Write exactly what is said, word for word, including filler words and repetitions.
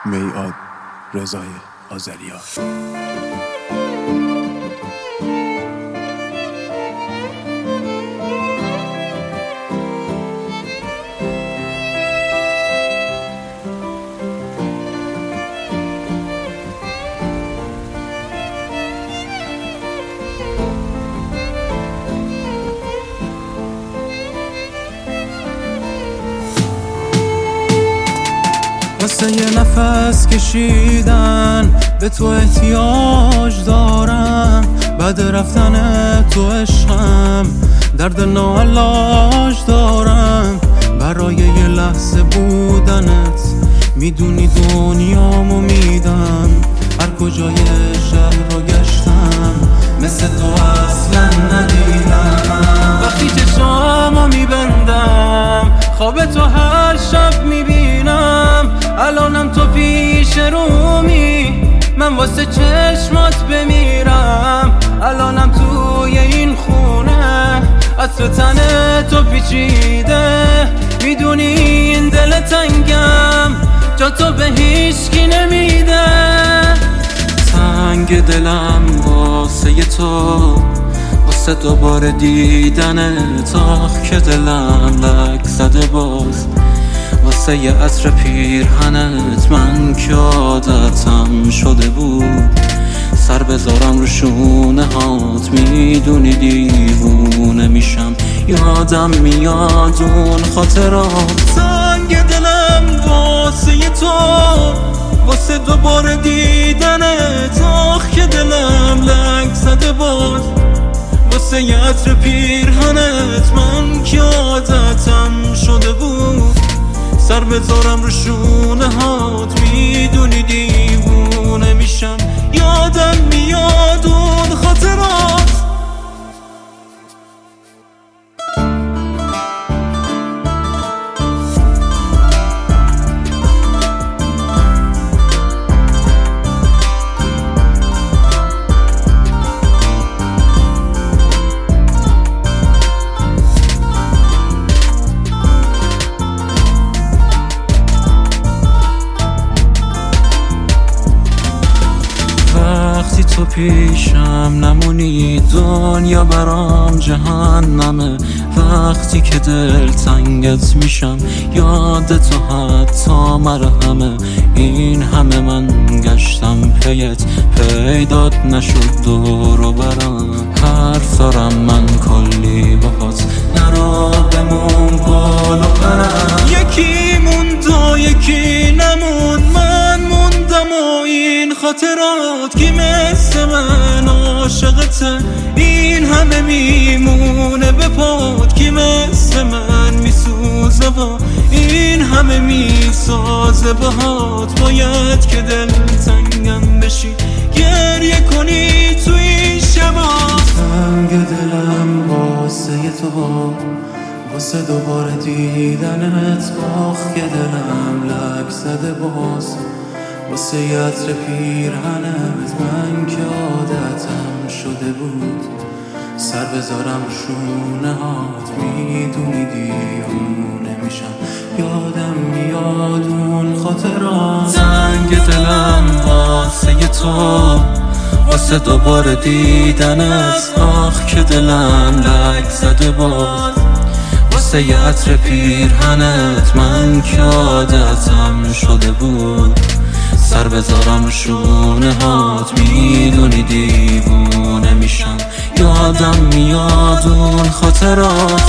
میعاد رضای آذریان. واسه یه نفس کشیدن به تو احتیاج دارم، بعد رفتن تو عشقم درد ناعلاج دارم. برای یه لحظه بودنت میدونی دنیامو میدم، هر کجای شهر رو گشتم مثل تو اصلا ندیدم. وقتی چشامو میبندم خواب تو هر شب میبینم، الانم تو پیش رومی، من واسه چشمات بمیرم. الانم توی این خونه عطر تن تو پیچیده، میدونی این دل تنگم جا تو به هیچکی نمیده. تنگ دلم واسه تو، واسه دوباره دیدنت، آخ که دلم لک زده باز واسه یه عطر پیرهنت. من که عادتم شده بود سر بذارم رو شونه هات، میدونی دیوونه میشم یادم میاد اون خاطرات. تنگ دلم واسه تو، واسه دوباره دیدنت، آخ که دلم لک زده باز واسه یه عطر پیرهنت. من که عادتم شده بود سر بذارم رو شونه هات، میدونی دیوونه میشم یادم میاد اون خاطرات. وقتی تو پیشم نمونی دنیا برام جهنمه، وقتی که دل تنگت میشم یاد تو حتی مرهمه. این همه من گشتم پیت پیدات نشد دور و برم، حرف دارم من کلی باهات نرو بمون بالو برم. یکی موند و یکی نمون، من موندم و این خاطرات کی مثل من عاشقته، این همه میمونه به پات. کی مثل من میسوزه و این همه میسازه باهات. باید که دل تنگم بشی گریه کنی تو این شبا. تنگ دلم واسه تو، واسه دوباره دیدنت، آخ که دلم لک زده باز واسه یه عطر پیرهنت. من که عادتم شده بود سر بذارم شونه هات، میدونی دیوونه میشم یادم میاد اون خاطرات. تنگ دلم واسه تو، واسه دوباره دیدنت، آخ که دلم لک زده باز واسه یه عطر پیرهنت. من که عادتم شده بود سر بذارم رو شونه هات، میدونی دیوونه میشم یادم میاد اون خاطرات.